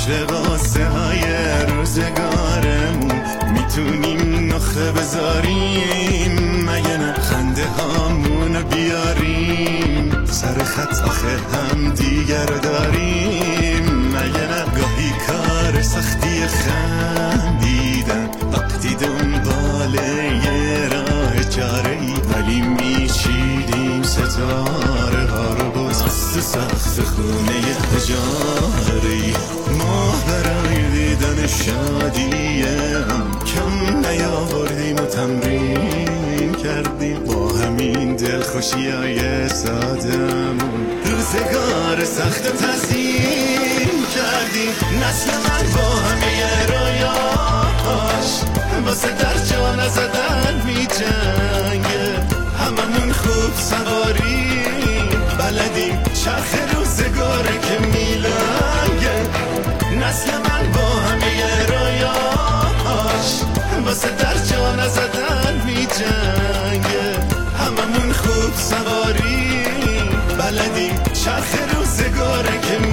پشت قاسه های روزگارمون میتونیم نخه بذاریم، مگه نه خنده هامونو بیاریم سر خط آخه هم دیگر داریم، مگه نه گاهی کار سختی خندیدن وقتی دنبال یه راه چاره‌ای، ولی میچیدیم ستاره ها رو باز تو سقف خونه تجاری. ما برای دیدن شادی هم کم نیاوردیم و تمرین کردیم با همین دلخوشی های سادمون روزگار سخت تزیین کردیم. نسل من با همه رویاش واسه در جا نزدن می جنگه، هممون خوب سواری بلدیم چرخ روزگاره که میلنگه. نسل من با همه رویاش واسه در جا نزدن می جنگه، هممون خوب سواری بلدیم چرخ روزگاره که